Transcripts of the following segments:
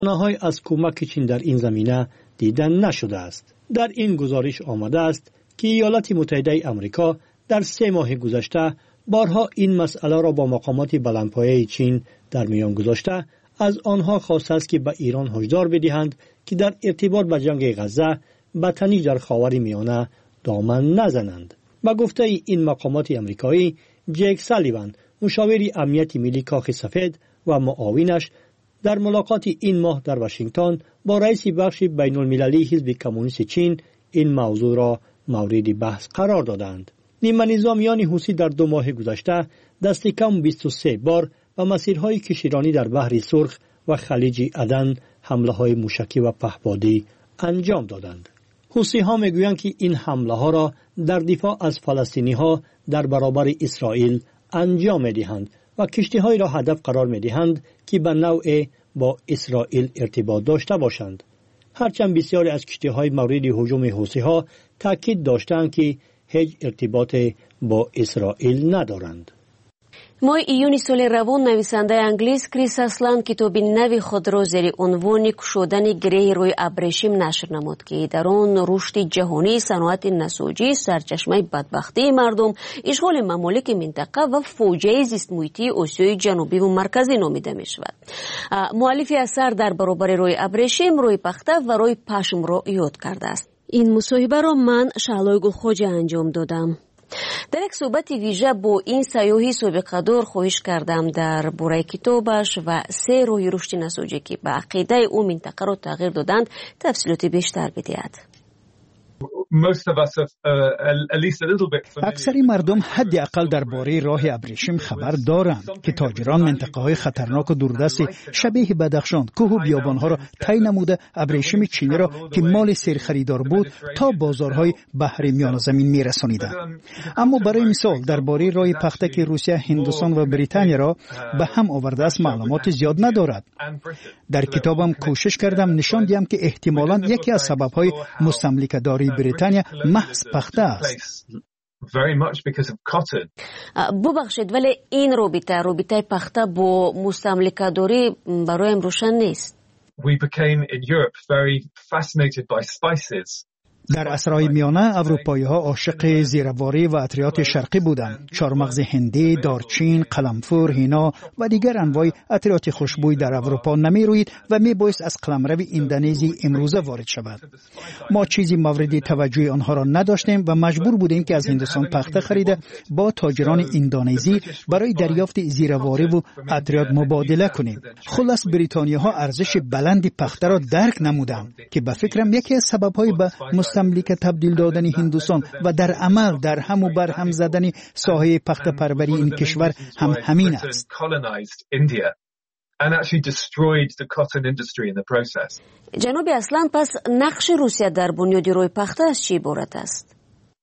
نهایی از کمک چین در این زمینه دیدن نشده است. در این گزارش آمده است که ایالات متحده آمریکا در 3 ماه گذشته بارها این مسئله را با مقامات بلندپایه چین در میان گذاشته از آنها خواسته است که به ایران هشدار بدهند که در ارتباط به جنگ غزه به تنش در خاور میانه دامن نزنند. با گفته این مقامات آمریکایی، جک سالیوان، مشاور امنیت ملی کاخ سفید و معاونش در ملاقات این ماه در واشنگتن با رئیس بخش بین المللی حزب کمونیست چین این موضوع را مورد بحث قرار دادند. نیمه نظامیان حوثی در 2 ماه گذشته دست کم 23 بار و مسیرهای کشتیرانی در بحر سرخ و خلیج عدن حمله های موشکی و پهپادی انجام دادند. حوثی ها میگویند که این حمله ها را در دفاع از فلسطینی ها در برابر اسرائیل انجام میدهند و کشتی های را هدف قرار میدهند که به نوع با اسرائیل ارتباط داشته باشند. هرچند بسیاری از کشتی های مورد هجوم حوثی ها تاکید داشتند که هیچ ارتباط با اسرائیل ندارند. ماه ایونی سال روان نویسنده انگلیس کریس اسلند کتاب نوی خود را زیر عنوان کشودن گره روی ابریشم نشر نمود که در آن رشد جهانی صنعت نساجی سرچشمه بدبختی مردم، اشغال ممالک منطقه و فوجه زیست محیطی آسیای جنوبی و مرکزی نامیده می شود. مؤلف اثر در برابر روی ابریشم، روی پخته و روی پشم را یاد کرده است. این مصاحبه را من شعلای گلخواجه انجام دادم. در یک صحبت ویژه با این سیاحی سابقه دار خواهش کردم در باره کتابش و 3 راه رشد نساجی که به عقیده او منطقه را تغییر دادند تفصیلات بیشتر بدهد. اکثری مردم حداقل درباره راه ابریشم خبر دارند که تاجران منطقه های خطرناک و دوردست شبیه بدخشان، کوه و بیابان ها را طی نموده ابریشم چینی را که مال سرخریدار بود تا بازارهای بحر میانه زمین میرسانیدند. اما برای مثال درباره راه پخته که روسیه، هندوستان و بریتانیا را به هم آورده است معلومات زیاد ندارد. در کتابم کوشش کردم نشان دهم که احتمالاً یکی از سبب‌های مستملکه‌داری بریتانیا محض پخته است. ببخشید ولی این رابطه پخته با مستملکه‌داری برایم روشن نیست. در عصرهای میانه اروپایی ها عاشق زیرواری و عطریات شرقی بودند. چارمغز هندی، دارچین، قلمفور، هینا و دیگر انواع عطریات خوشبوی در اروپا نمی روید و می بایست از قلمرو اندونزی امروزه وارد شود. ما چیزی مورد توجه آنها را نداشتیم و مجبور بودیم که از هندوستان پخته خریده با تاجران اندونزی برای دریافت زیرواری و عطریات مبادله کنیم. خلاص بریتانیا ها ارزش بلند پخته را درک نمودند که به فکرم یکی از سبب‌های به مستملکه تبدیل دادن هندوستان و در عمل در هم و بر هم زدن ساحه پخته پروری این کشور هم همین است. جناب اسلام، پس نقش روسیه در بنیاد روی پخته از چی عبارت است؟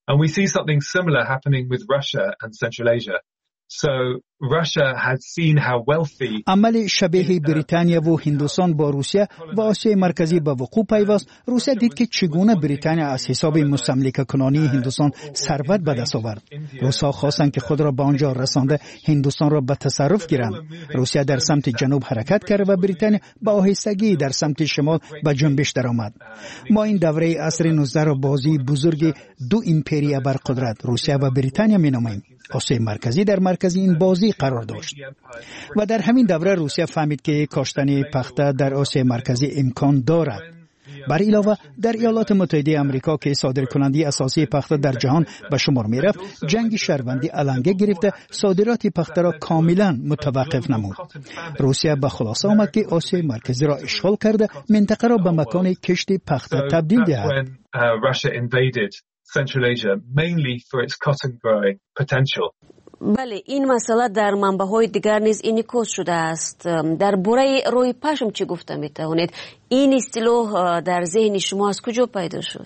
عمل شبیه بریتانیا و هندوستان با روسیه و آسیای مرکزی به وقوع پیوست. روسیه دید که چگونه بریتانیا از حساب مستملکه کنانی هندوستان ثروت به دست آورد. روس‌ها خواستند که خود را به آنجا رسانده هندوستان را به تصرف گیرند. روسیه در سمت جنوب حرکت کرد و بریتانیا با آهستگی در سمت شمال به جنبش درآمد. ما این دوره عصر 19 را بازی بزرگ 2 امپریا برقدرت روسیه و بریتانیا می‌نامیم. آسیای مرکزی در مرکز این بازی قرار داشت و در همین دوره روسیه فهمید که کاشتن پخته در آسیای مرکزی امکان دارد. بر علاوه در ایالات متحده آمریکا که صادرکننده اساسی پخته در جهان به شمار می رفت، جنگ شهروندی علنگه گرفته صادرات پخته را کاملا متوقف نمود. روسیه به خلاصه آمد که آسیای مرکزی را اشغال کرده منطقه را به مکان کشت پخته تبدیل دهد. بله، این مسئله در منبع‌های دیگر نیز انعکاس شده است. در باره روی پشم چه گفته می‌توانید؟ این اصطلاح در ذهن شما از کجا پیدا شد؟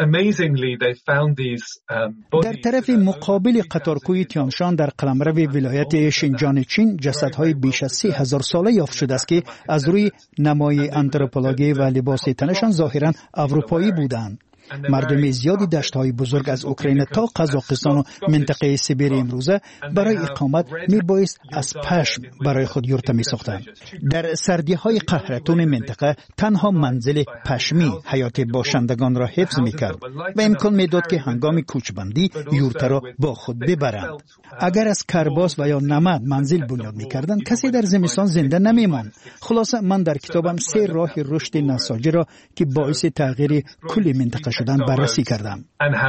در طرف مقابل قطارکوی تیانشان در قلمرو ولایت شینجان چین جسدهای بیش از 3000 ساله یافت شده است که از روی نمای آنتروپولوژی و لباس تنشان ظاهراً اروپایی بودند. مردم زیادی دشت‌های بزرگ از اوکراین تا قزاقستان و منطقه سیبری امروزه برای اقامت میبایست از پشم برای خود یورت میساختند. در سردی‌های قهرتون منطقه تنها منزل پشمی حیات باشندگان را حفظ میکرد و امکان میداد که هنگام کوچبندی یورت را با خود ببرند. اگر از کرباس و یا نمد منزل بنیاد میکردند کسی در زمستان زنده نمیماند. خلاصه من در کتابم 3 راه رشد نساجی را که باعث تغییر کل منطقه شدن بررسی کردم.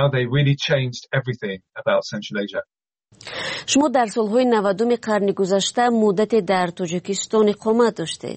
شما در سالهای 90 قرن گذشته مدت در تاجیکستان اقامت داشتید.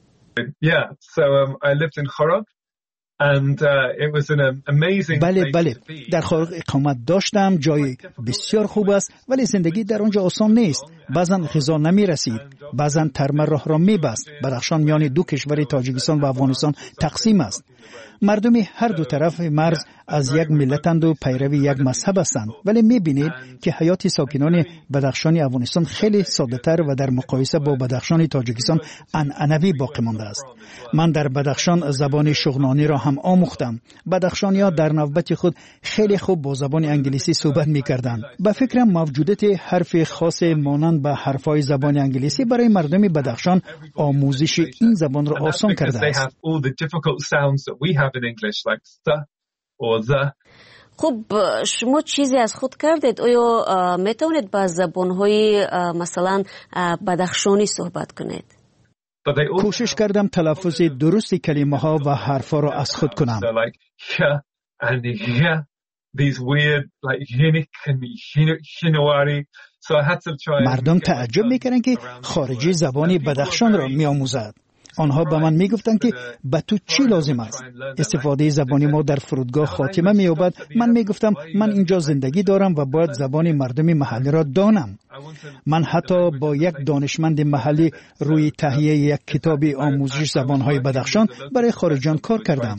بله در خارق اقامت داشتم. جای بسیار خوب است ولی زندگی در آنجا آسان نیست. بعضا غذا نمی رسید، بعضا ترمه راه را می بست. بدخشان میان دو کشور تاجیکستان و افغانستان تقسیم است. مردم هر دو طرف مرز از یک ملتند و پیروی یک مذهب هستند، ولی می‌بینید که حیات ساکنان بدخشان افغانستان خیلی ساده‌تر و در مقایسه با بدخشان تاجیکستان عنعنوی باقی مانده است. من در بدخشان زبان شغنانی را هم آموختم. بدخشانی‌ها در نوبت خود خیلی خوب با زبان انگلیسی صحبت می‌کردند. به فکرم موجودیت حرف خاص مانند به حرف‌های زبان انگلیسی برای مردم بدخشان آموزش این زبان را آسان کرده است. خب شما چیزی از خود کردید؟ آیا میتونید با زبان‌های مثلا بدخشانی صحبت کنید؟ کوشش کردم تلفظ درست کلمه ها و حرفا را از خود کنم. مردم تعجب میکردند که خارجی زبان بدخشان را میآموزد. آنها به من میگفتند که به تو چی لازم است؟ استفاده زبانی ما در فرودگاه خاتمه مییابد. من میگفتم من اینجا زندگی دارم و باید زبان مردم محلی را دانم. من حتی با یک دانشمند محلی روی تهیه یک کتاب آموزش زبانهای بدخشان برای خارجیان کار کردم.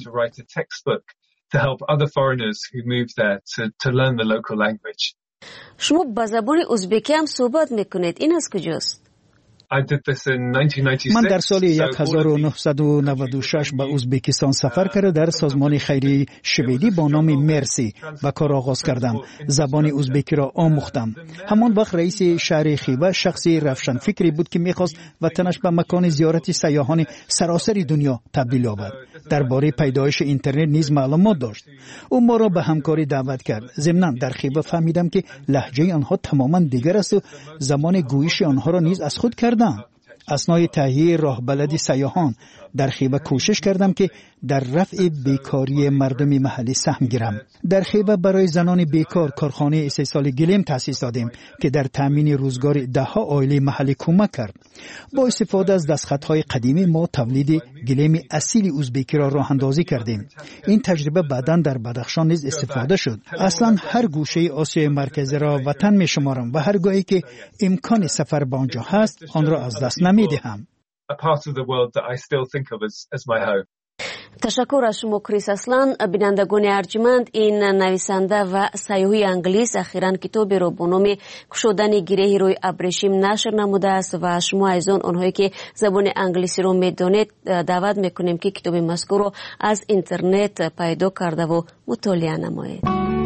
شما با زبان ازبکی هم صحبت میکنید، این از کجاست؟ من در سال 1996 به ازبکستان سفر کرده در سازمان خیریه شویدی با نام مرسی به کار آغاز کردم. زبان ازبکی را آموختم. همان وقت رئیس شهر خیبه شخصی روشن فکری بود که میخواست وطنش به مکان زیارت سیاحان سراسر دنیا تبدیل یابد. درباره پیدایش اینترنت نیز معلومات داشت. او ما را به همکاری دعوت کرد. ضمناً در خیبه فهمیدم که لهجه آنها تماما دیگر است و زمان گویش آنها را نیز از خود کردم. اثنای تهیه راهبلدی سیاحان در خیبه کوشش کردم که در رفع بیکاری مردم محلی سهم گیرم. در خیبه برای زنان بیکار کارخانه استحصال گلیم تأسیس دادیم که در تامین روزگار دهها عائله محلی کمک کرد. با استفاده از دستخطهای قدیمی ما تولید گلیم اصیل ازبکی را راه اندازی کردیم. این تجربه بعداً در بدخشان نیز استفاده شد. اصلا هر گوشه آسیای مرکزی را وطن می‌شمارم و هرگاهی که امکان سفر به آنجا هست آن را از دست نمی‌دهم. تشکر از شما کریس اسلان. بینندگان ارجمند، این نویسنده و سیاح انگلیس اخیراً کتابی را با نام گشودن گره روی ابریشم نشر نموده است و شما ایزان آنهایی که زبان انگلیسی را میدانید دعوت میکنیم که کتاب مذکور را از اینترنت پیدا کرده و مطالعه نمایید.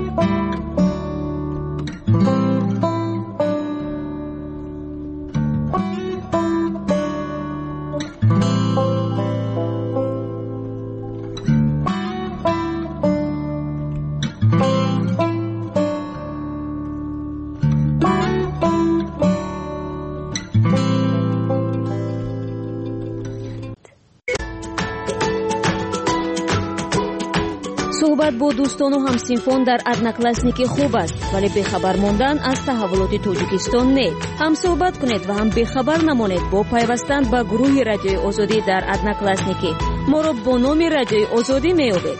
صحبت با دوستان و همسینفان در ادناکلاسنیک خوب است، ولی بخبر ماندن از تحولات تاجیکستان نه. هم صحبت کنید و هم بخبر نمانید با پیوستن به گروه رادیوی آزادی در ادناکلاسنیک. ما را با نام رادیوی آزادی میابید.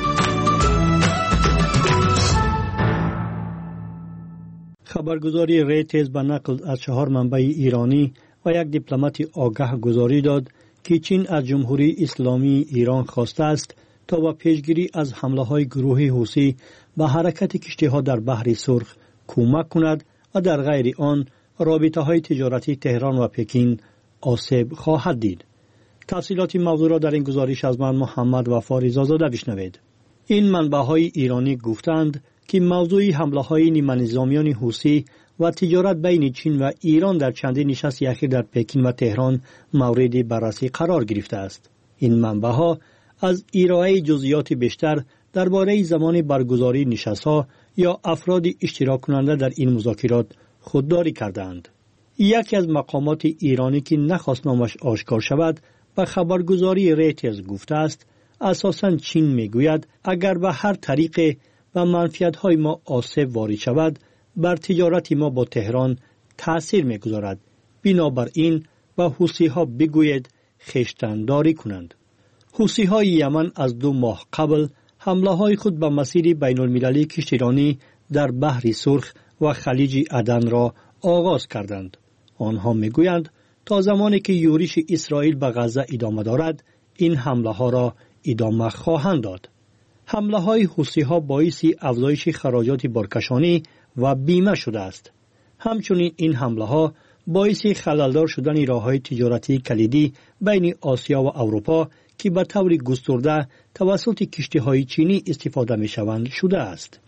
خبرگزاری ریتز به نقل از 4 منبع ایرانی و یک دیپلمات آگاه گزاری داد که چین از جمهوری اسلامی ایران خواسته است تا با پیشگیری از حمله‌های گروه حوثی به حرکت کشتی‌ها در بحر سرخ کمک کند و در غیر آن رابطه‌های تجارتی تهران و پکین آسیب خواهد دید. تفصیلات موضوع را در این گزارش از من محمد وفا رضازاده بشنوید. این منبع‌های ایرانی گفتند که موضوع حمله‌های نیمه‌نظامیان حوثی و تجارت بین چین و ایران در چندین نشست اخیر در پکین و تهران مورد بررسی قرار گرفته است. این منبع‌ها از ارائه جزئیات بیشتر درباره زمان برگزاری نشست‌ها یا افراد اشتراک کننده در این مذاکرات خودداری کردند. یکی از مقامات ایرانی که نخواست نامش آشکار شود به خبرگزاری ریترز گفته است اساساً چین میگوید اگر به هر طریق و منفعت‌های ما آسیب وارد شود بر تجارت ما با تهران تأثیر میگذارد. بنابراین به حوثی‌ها بگوید خویشتن‌داری کنند. حوثی‌های یمن از 2 ماه قبل حمله‌های خود به مسیر بین‌المللی کشتیرانی در بحر سرخ و خلیج عدن را آغاز کردند. آنها میگویند تا زمانی که یورش اسرائیل به غزه ادامه دارد این حمله‌ها را ادامه خواهند داد. حمله‌های حوثی‌ها باعث افزایش خراجات بارکشانی و بیمه شده است. همچنین این حمله‌ها باعث خللدار شدن راه‌های تجارتی کلیدی بین آسیا و اروپا که به طور گسترده توسط کشتی‌های چینی استفاده می‌شوند شده است.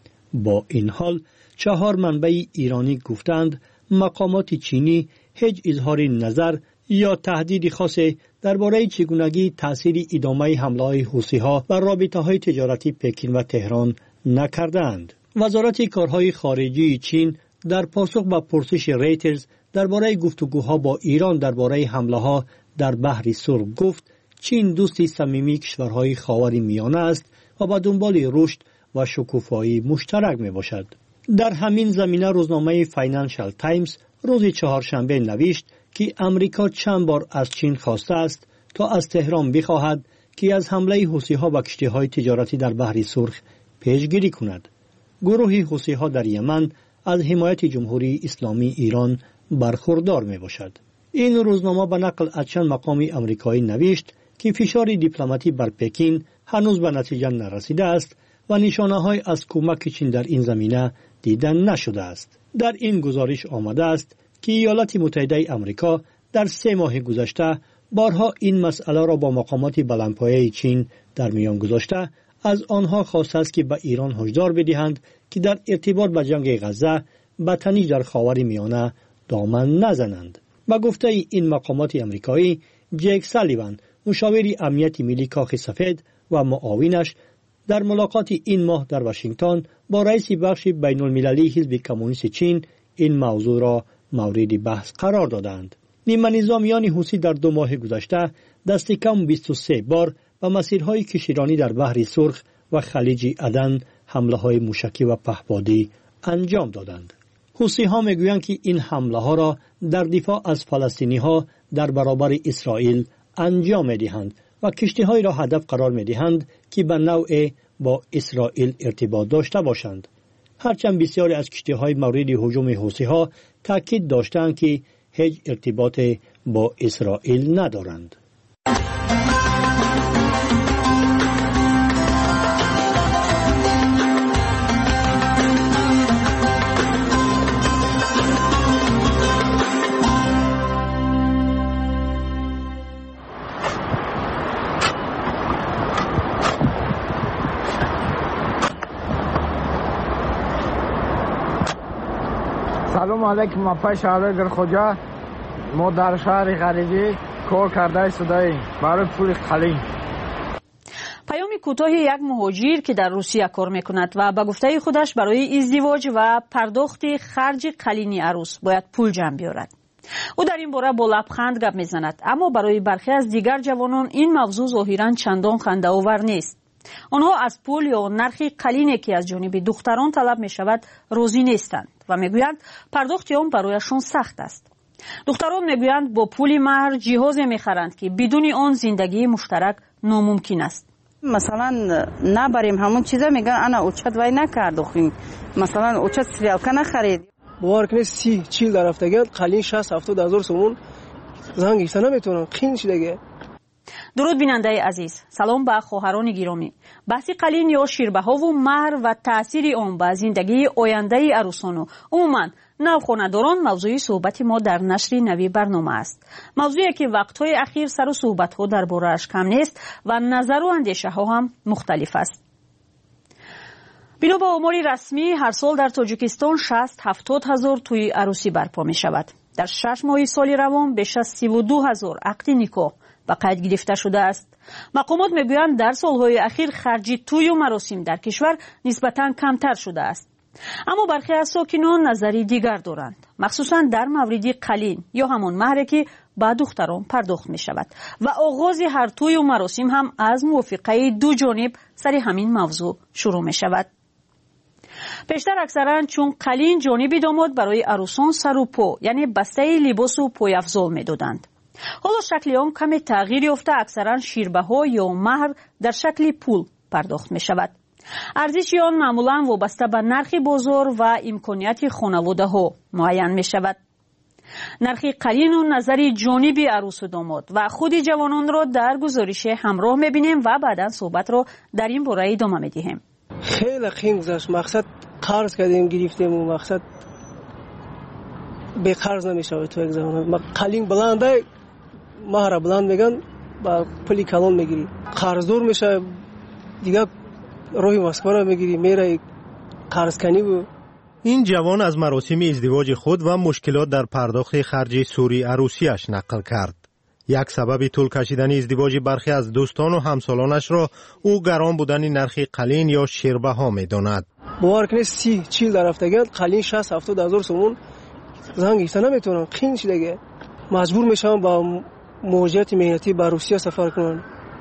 با این حال 4 منبع ایرانی گفتند مقامات چینی هیچ اظهار نظر یا تهدید خاصی درباره چگونگی تأثیر ادامه حمله‌های حوثی‌ها بر رابطه‌های تجارتی پکین و تهران نکردند. وزارت کارهای خارجه چین در پاسخ به پرسش ریترز درباره گفتگوها با ایران درباره حمله‌ها در بحر سرخ گفت چین دوستی صمیمی کشورهای خاورمیانه است و به دنبال رشد و شکوفایی مشترک میباشد. در همین زمینه روزنامه فاینانشال تایمز روز چهارشنبه نوشت که امریکا چند بار از چین خواسته است تا از تهران بخواهد که از حمله حوثی‌ها و کشتی‌های تجارتی در بحر سرخ پیشگیری کند. گروه حوثی‌ها در یمن از حمایت جمهوری اسلامی ایران برخوردار میباشد. این روزنامه به نقل از چند مقام آمریکایی نوشت که فشار دیپلماتی بر پکین هنوز به نتیجه نرسیده است و نشانه‌های از کمک چین در این زمینه دیدن نشده است. در این گزارش آمده است که ایالات متحده آمریکا در 3 ماه گذشته بارها این مسئله را با مقامات بلندپایه چین در میان گذاشته از آنها خواسته است که به ایران هشدار بدهند که در ارتباط به جنگ غزه به تنش در خاورمیانه دامن نزنند. با گفته این مقامات آمریکایی، جک سالیوان مشاور امنیت ملی کاخ سفید و معاونش در ملاقات این ماه در واشنگتن با رئیس بخش بین المللی حزب کمونیست چین این موضوع را مورد بحث قرار دادند. نیمه نظامیان حوثی در 2 ماه گذشته دست کم 23 بار به مسیرهای کشتیرانی در بحر سرخ و خلیج عدن حمله‌های موشکی و پهپادی انجام دادند. حوثی‌ها میگویند که این حمله‌ها را در دفاع از فلسطینی‌ها در برابر اسرائیل انجام می‌دهند و کشتی‌های را هدف قرار می‌دهند که به نوعی با اسرائیل ارتباط داشته باشند. هرچند بسیاری از کشتی‌های مورد هجوم حوثی‌ها تاکید داشتند که هیچ ارتباط با اسرائیل ندارند. سلام علیکم. ما پیش آقای خوجا ما در شهر غریبی کار کرده شده برای پول خلی. پیام کوتاه یک مهاجر که در روسیه کار میکند و به گفته خودش برای ازدواج و پرداخت خرج قلین عروس باید پول جمع بیارد. او در این باره با لبخند گپ میزند، اما برای برخی از دیگر جوانان این موضوع ظاهرا چندان خنده آور نیست. آنها از پول یا نرخ قلینی که از جانب دختران طلب می شود راضی نیستند و میگویند پرداخت آن برایشان سخت است. دختران میگویند با پول مهر جهاز میخرند که بدون آن زندگی مشترک ناممکن است. مثلا نبریم همون چیزا میگن انا اوچت وای نکرد خویم، مثلا اوچت سریالکا نخرید. باور کنید 30-40 در هفتگی قلین 60-70 هزار سومون زنگ گرفته نمیتونن قین شدگه. درود بیننده عزیز، سلام به خواهران گرامی. بحث قلین یا شیربها و مهر و تأثیر آن به زندگی آینده عروسان و عموما نوخانه‌داران موضوع صحبت ما در نشر نوی برنامه است. موضوعی که وقت‌های اخیر سر و صحبت‌ها درباره‌اش کم نیست و نظر و اندیشه‌ها هم مختلف است. بنا با آمار رسمی هر سال در تاجیکستان 60-70 هزار توی عروسی برپا می شود. در 6 ماه سال روان بیش از 32 هزار عقد نکاح به قید گرفته شده است. مقامات میگویند در سالهای اخیر خرج توی و مراسم در کشور نسبتاً کمتر شده است. اما برخی از ساکنان نظری دیگر دارند، مخصوصاً در مورد قلین یا همان مهری که به دختران پرداخت می شود و آغاز هر توی و مراسم هم از موافقه دو جانب سر همین موضوع شروع می شود. پیشتر اکثرا چون قلین جانب داماد برای عروسان سر و پا یعنی بسته لباس و پای افضل می دادند. حالا شکل آن کمی تغییر یافته، اکثرا شیربها یا مهر در شکل پول پرداخت می شود. ارزش آن معمولا وابسته به نرخ بازار و امکانیت خانواده ها معین می شود. نرخ قلین و نظر جانب عروس و داماد و خود جوانان را در گزارش همراه می بینیم و بعدا صحبت را در این باره ادامه می دهیم. خیلی خنگ گذشت، مقصد قرض کردیم گرفتیم و مقصد به قرض نمیشه. تو یک زمان قلین بلنده مهر بلند میگن با پولی کلان میگیری، قرضدار میشه دیگه، روی مسکو میگیری میره قرض کنی. و این جوان از مراسم ازدواج خود و مشکلات در پرداخت خرج سوری عروسیش نقل کرد. یک سبب طول کشیدن ازدواج برخی از دوستان و همسالانش را او گران بودن نرخ قلین یا شیربها میداند. باور کنید 30-40 در هفتگی قلین 60-70 هزار سومون زنگ گرفته نمیتونن، خیلی دیگه مجبور میشن با موجودیت مهنتی به روسیه سفر کنن.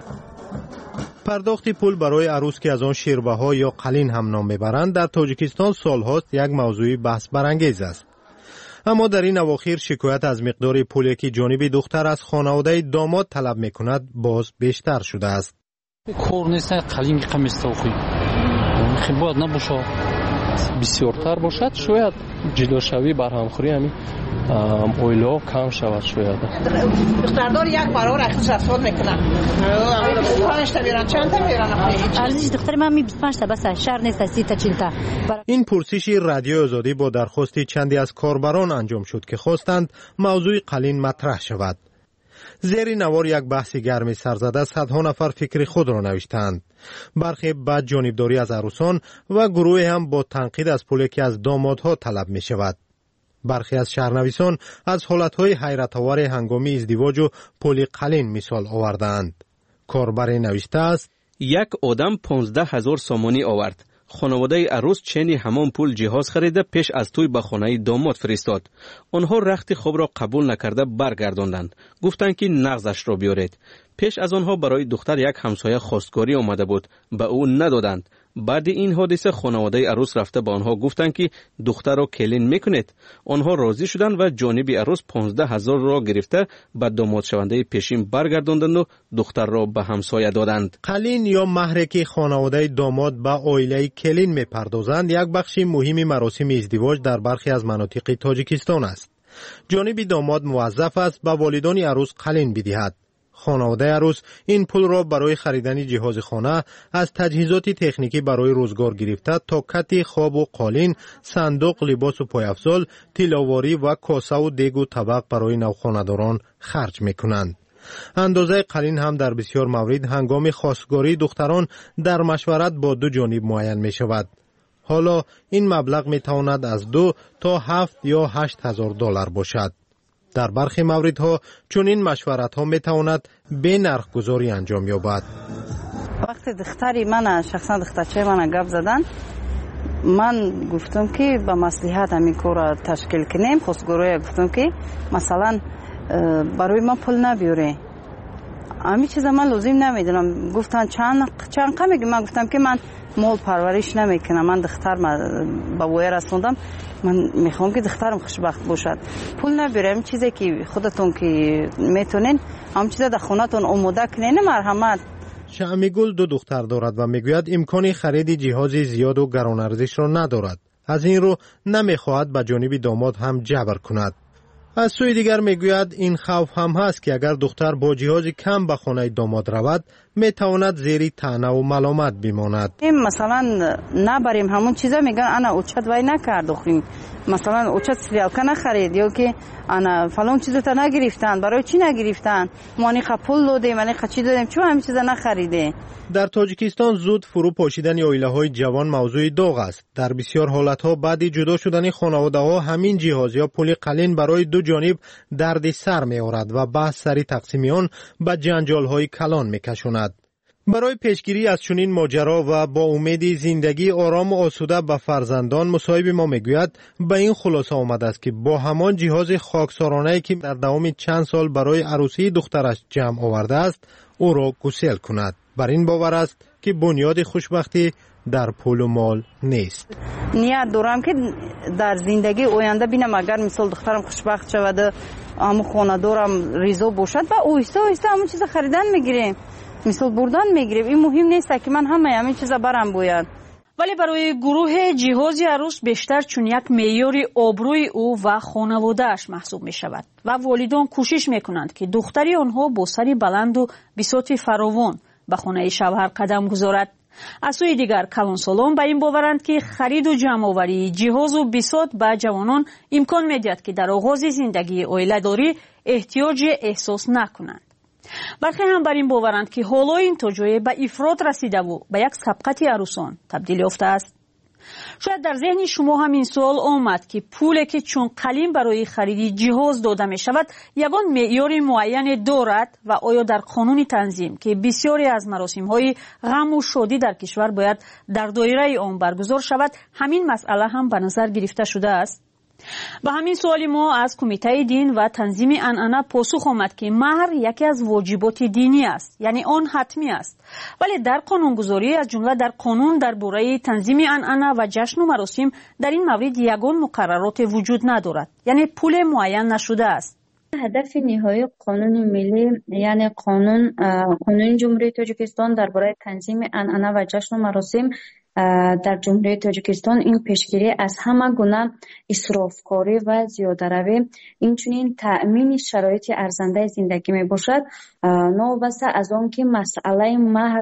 پرداخت پول برای عروس که از آن شیربها یا قلین هم نام میبرند در تاجیکستان سالهاست یک موضوع بحث برانگیز است. اما در این اواخر شکایت از مقدار پولی که جانب دختر از خانواده داماد طلب میکند باز بیشتر شده است. کار نیست قلین قمیسته خوی خیلی باید نباشه، بسیارتر باشد شاید جلوشوی بر همخوری همین اویلا کم شود. شاید دختردار یک برابر اخیش رفتار میکنن 25 تا میرن، چند تا میرن؟ ارزش دختر من 25 تا بس، شهر نیست 30 تا 40 تا. این پرسش رادیو آزادی با درخواست چندی از کاربران انجام شد که خواستند موضوع قلین مطرح شود. زیر نوار یک بحث گرم سرزده صدها نفر فکر خود را نوشتند. برخی بد جانبداری از عروسان و گروه هم با تنقید از پولی که از دامادها طلب می شود. برخی از شهرنویسان از حالتهای حیرت‌آور هنگام ازدواج و پول قلین مثال آوردند. کاربر نوشته است: یک آدم 15,000 سامانی آورد. خانواده عروس چنی همان پول جهاز خریده پیش از توی به خانه داماد فرستاد. آنها رخت خوب را قبول نکرده برگرداندند. گفتند که نقدش را بیارید. پیش از آنها برای دختر یک همسایه خواستگاری آمده بود، به او ندادند. بعد این حادثه خانواده عروس رفته با آنها گفتند که دختر را کلین میکنید. آنها راضی شدند و جانب عروس 15,000 را گرفته به داماد شونده پیشین برگرداندند و دختر را به همسایه دادند. قلین یا مهری که خانواده داماد به عائله کلین میپردازند یک بخش مهمی مراسم ازدواج در برخی از مناطق تاجیکستان است. جانب داماد موظف است به والدان عروس قلین بدهد. خانواده عروس این پول را برای خریدن جهاز خانه، از تجهیزات تکنیکی برای روزگار گرفته تا کت خواب و قالین، صندوق، لباس و پایافزال، تیلاواری و کاسه و دیگ و طبق برای نوخانه‌داران خرج میکنند. اندازه قلین هم در بسیار موارد هنگام خواستگاری دختران در مشورت با دو جانب معین می شود. حالا این مبلغ می تواند از 2 تا 7 یا 8 هزار دلار باشد. در برخی موردها چون این مشورت ها می تواند به نرخ گذاری انجام یابد. وقتی دختری من شخصا دخترچه من گپ زدن، من گفتم که با مصلحت همین کار را تشکیل کنیم. خواستگاری گفتم که مثلا برای من پول نبیاره، همین چیزا من لازم نمیدونم. گفتن چند قمیگی؟ من گفتم که من مال پرورش نمیکنم، من دختر با بوی رسوندم، من میخوام که دخترم خوشبخت باشد. پول نبیرم، چیزی که خودتون که میتونین هم چیزا در خونتون آماده کنین. مرحمت. شمیگل 2 دختر دارد و میگوید امکان خرید جهاز زیاد و گران ارزش را ندارد. از این رو نمیخواهد به جانب داماد هم جبر کند. از سوی دیگر میگوید این خوف هم هست که اگر دختر با جهاز کم به خانه داماد رود، میتواند زیر طعنه و ملامت بماند. مثلا نبریم همون چیزا میگن انا اوچت وای نکرد خویم، مثلا اوچت سلیالکا نخرید یا که انا فلان چیزا تا نگرفتن، برای چی نگرفتن، مانی پول دادیم مانی چی دادیم، چون همین چیزا نخریده. در تاجیکستان زود فرو پاشیدن عائله‌های جوان موضوع داغ است. در بسیار حالت‌ها بعد جدا شدن خانواده‌ها همین جهاز یا پول قلین برای دو جانب درد سر می‌آورد و بحث سری تقسیم آن به جنجال‌های کلان می‌کشاند. برای پیشگیری از چنین ماجرا و با امید زندگی آرام و آسوده به فرزندان، مصاحب ما میگوید به این خلاصه آمده است که با همان جهاز خاکسارانه‌ای که در دوام چند سال برای عروسی دخترش جمع آورده است او را گسیل کند. بر این باور است که بنیاد خوشبختی در پول و مال نیست. نیت دارم که در زندگی آینده بینم اگر مثال دخترم خوشبخت شود، همون خانه دارم ریزو باشد و اویسته همون چیز خریدن میگیریم، مثال بردن میگیریم. این مهم نیست که من همین چیزا برام باید. ولی برای گروه جهاز عروس بیشتر چون یک معیار آبروی او و خانواده‌اش محسوب می شود و والدان کوشش می کنند که دختری آنها با سری بلند و بساط فراوان به خانه شوهر قدم گذارد. از سوی دیگر کلانسالان به این باورند که خرید و جمع‌آوری جهاز و بساط به جوانان امکان می‌دهد که در آغاز زندگی عائله‌داری احتیاج احساس نکنند. برخی هم بر این باورند که حالا این توجیه به افراط رسیده و به یک سبقت عروسان تبدیل یافته است. شاید در ذهن شما هم این سوال آمد که پولی که چون قلیم برای خرید جهاز داده می شود یگان معیار معین دارد و آیا در قانون تنظیم که بسیاری از مراسم های غم و شادی در کشور باید در دایره آن برگزار شود همین مسئله هم به نظر گرفته شده است؟ به همین سوالی ما از کمیته دین و تنظیم عنعنه پاسخ آمد که مهر یکی از واجبات دینی است، یعنی آن حتمی است، ولی در قانونگذاری از جمله در قانون درباره تنظیم عنعنه و جشن و مراسم در این مورد یگان مقررات وجود ندارد، یعنی پول معین نشده است. هدف نهایی قانون ملی یعنی قانون جمهوری تاجیکستان درباره تنظیم عنعنه و جشن و مراسم در جمهوری تاجیکستان این پیشگیری از همه گونه اسرافکاری و زیاده‌روی اینچنین تأمین شرایط ارزنده زندگی می باشد. نوبسته از آن که مسئله مهر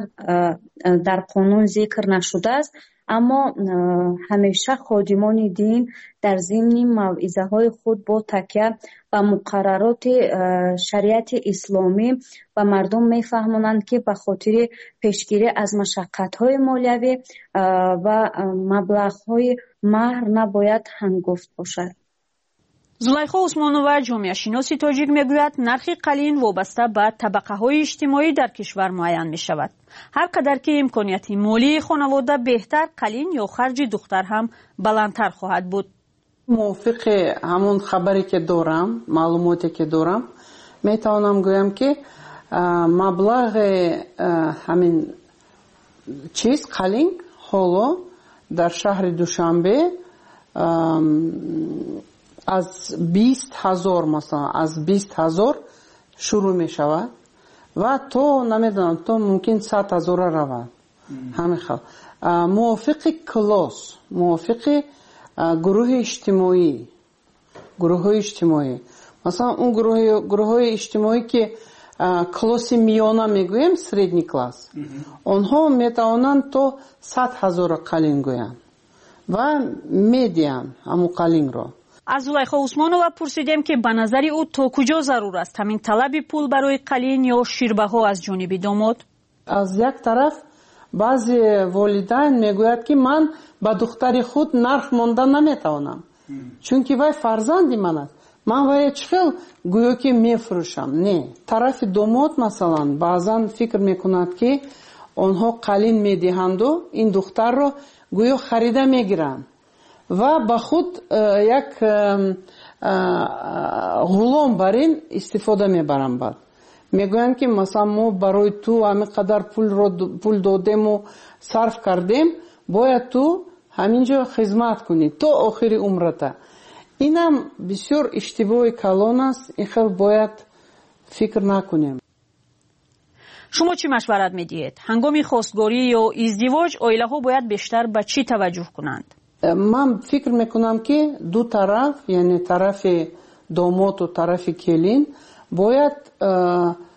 در قانون ذکر نشده است، اما همیشه خادمان دین در ضمن موعظه های خود با تکیه و مقررات شریعت اسلامی و مردم میفهمانند که به خاطر پیشگیری از مشقت های مالیوی و مبلغ های مهر نباید هنگفت باشد. زلیخا عثمانووا جامعه شناسی تاجیک میگوید نرخ قلین وابسته به طبقه های اجتماعی در کشور معین می شود. هر قدر که امکانیت مالی خانواده بهتر، قلین یا خرج دختر هم بلندتر خواهد بود. موافق همون خبری که دارم، معلوماتی که دارم، میتوانم گویم که مبلغ همین چیز قلین حالا در شهر دوشنبه از 20,000 مثلا از 20,000 شروع می شود و تو نمیدونم تو ممکن 100,000 رود. همین خیلی موافق کلاس، موافق گروه اجتماعی مثلا اون گروه اجتماعی که کلاس میانه میگویم سредний کلاس، اونها میتوانند تو 100,000 قلین گویند و میدین همون قلین را. از زلیخا عثمانووا پرسیدیم که به نظر او تا کجا ضرور است همین طلب پول برای قلین یا شیربه ها از جانب داماد؟ از یک طرف بعضی والدین میگوید که من با دختر خود نرخ مانده نمیتوانم چون که وای فرزندی من است، من وای چخیل گویا که میفروشم. نه، طرف داماد مثلا بعضا فکر میکند که آنها قلین میدهند و این دختر را گویا خریده میگیرند و با خود یک غلام برین استفاده میبرن. بعد میگویند که مثلا ما برای تو همینقدر پول دادیم و صرف کردیم، باید تو همینجا خدمت کنی تا آخر عمرت. اینم بسیار اشتباه کلان است، این خیلی باید فکر نکنیم. شما چی مشورت میدید؟ هنگام خواستگاری یا ازدواج عائله ها باید بیشتر به چی توجه کنند؟ من فکر میکنم که دو طرف، یعنی طرف داماد و طرف کلین، باید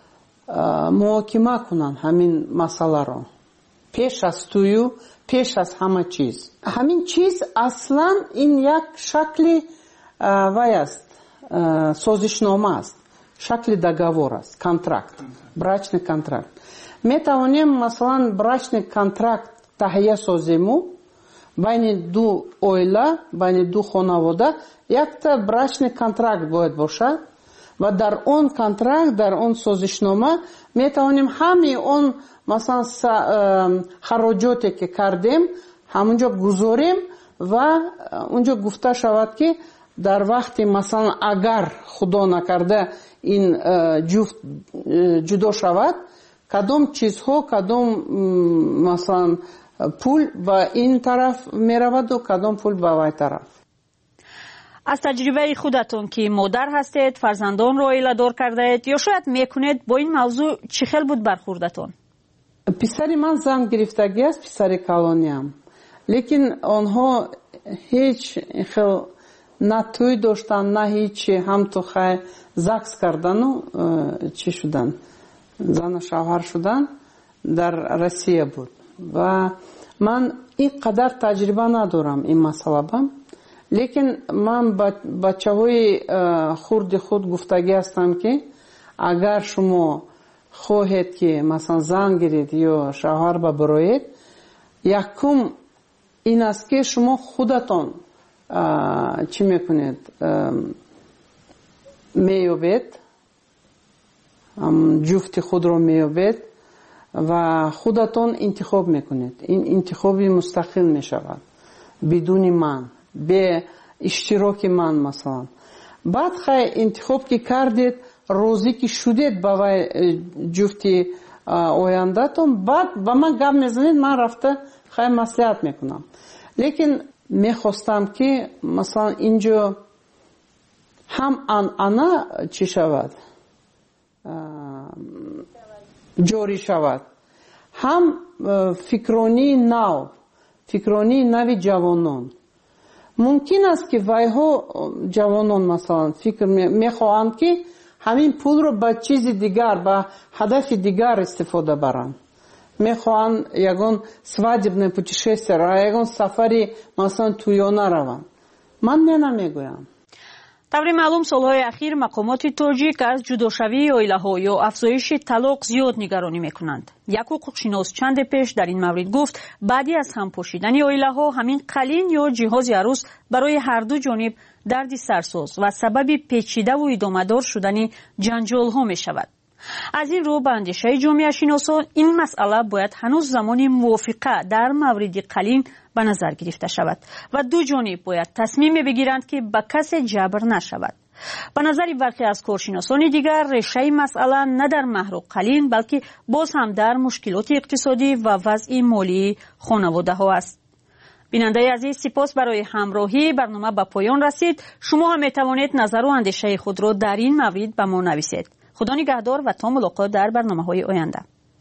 муҳокима кунанд ҳамин масъаларо пеш аз тӯю пеш аз ҳама чиз. ҳамин чиз аслан ин як шакли вай аст, созишнома аст, шакли договор аст, контракт, брачный контракт. метавонем масалан брачный контракт таҳия созему байни ду оила, байни ду хонавода. якта брачный контракт бояд бошад ва дар он контракт, дар он созишнома метавонем ҳами он масалан хароҷоте ки кардем ҳамунҷо гузорем ва унҷо гуфта шавад ки дар вақти масалан агар худо накарда ин ҷуфт ҷудо шавад, кадом чизҳо, кадом масалан пул ба ин тараф мераваду кадом пул ба вай тараф. аз таҷрибаи худатон ки модар ҳастед, фарзандонро оиладор кардаед ё шояд мекунед, бо ин мавзӯъ чӣ хел буд бархӯрдатон? писари ман зан гирифтагӣ аст, писари калониам, лекин онҳо ҳеҷ хел на тӯй доштанд, на ҳичи ҳамто хай закс кардану чӣ шудан, зану шавҳар шудан дар Россия буд ва ман ин қадар таҷриба надорам ин масъалаба. лекин ман бачаҳои хурди худ гуфтагӣ ҳастам ки агар шумо хоҳед ки масалан зан гиред ё шавҳар ба бироед, якум ин аст ки шумо худатон чӣ мекунед, меёбед, ҷуфти худро меёбед ва худатон интихоб мекунед. ин интихоби мустақил мешавад бидуни ман, бе иштироки ман. масалан баъд хай интихоб ки кардед, розӣ ки шудед ба вай ҷуфти ояндатон, баъд ба ман гап мезанед, ман рафта хай маслиҳат мекунам. лекин мехостам ки масалан инҷо ҳам анъана чӣ шавад, ҷорӣ шавад, ҳам фикронии нав, фикронии нави ҷавонон. мумкин аст ки вайҳо ҷавонон масалан фикр мехоҳанд ки ҳамин пулро ба чизи дигар, ба ҳадафи дигар истифода баранд. мехоҳанд ягон свадебное путешествие, ягон сафари масалан тӯёна раванд. ман намегӯям. таври маълум солҳои ахир мақомоти тоҷик аз ҷудошавии оилаҳо ё афзоиши талоқ зиёд нигаронӣ мекунанд. як ҳуқуқшинос чанде пеш дар ин маврид гуфт баъди аз ҳампошидани оилаҳо ҳамин қалин ё ҷиҳози арӯс барои ҳарду ҷониб дарди сарсоз ва сабаби печидаву идомадор шудани ҷанҷолҳо мешавад. аз ин рӯ ба андешаи ҷомеашиносон ин масъала бояд ҳанӯз замони мувофиқа дар мавриди қалин ба назар гирифта шавад ва ду ҷониб бояд тасмиме бигиранд ки ба касе ҷабр нашавад. ба назари бархе аз коршиносони дигар решаи масъала на дар маҳру қалин, балки боз ҳам дар мушкилоти иқтисодӣ ва вазъи молии хонаводаҳо аст. бинандаи азиз, сипос барои ҳамроҳӣ. барнома ба поён расид. шумо ҳам метавонед назару андешаи худро дар ин маврид ба мо нависед. худо нигаҳдор ва то мулоқот дар барномаҳои оянда.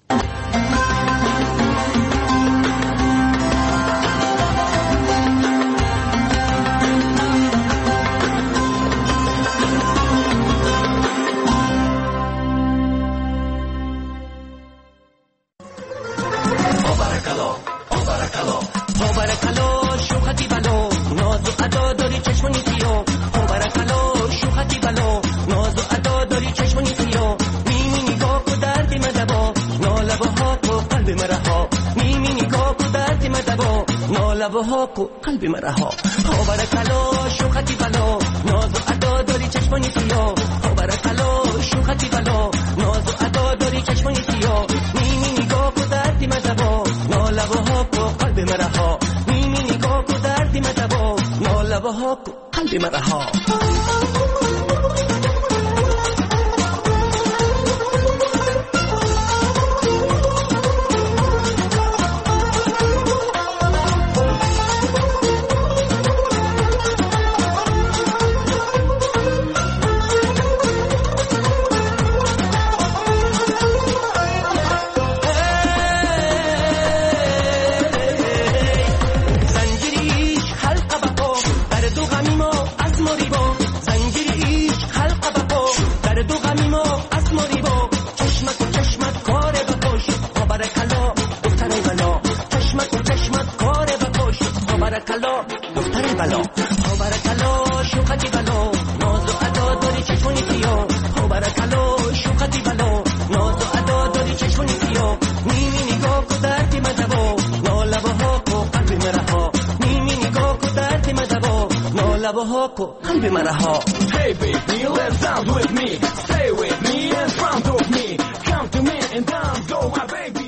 قلبی مرا برکلا شوختی بلا ناز و ادا داری چشمانی سیا برکلا شوختی بلا ناز و ادا داری چشمانی سیا میمی نگاه کو دردی مدبا نالبه ها کو قلب مرا میمی نگاه کو دردی مدبا نالبه ها کو قلب مرا بارکلا دختر بلا ها بارکلا شوختی بلا ناز و ادا داری چشمانی سیاه ها بارکلا شوختی بلا ناز و ادا داری چشمانی سیاه نیمی نگاه کو درد مدبا نالبه ها کو قلب مرها نیمی نگاه کو درد مدبا نالبه ها کو قلب مرها Hey baby let's dance with me stay with me in front of me come to me and dance go my baby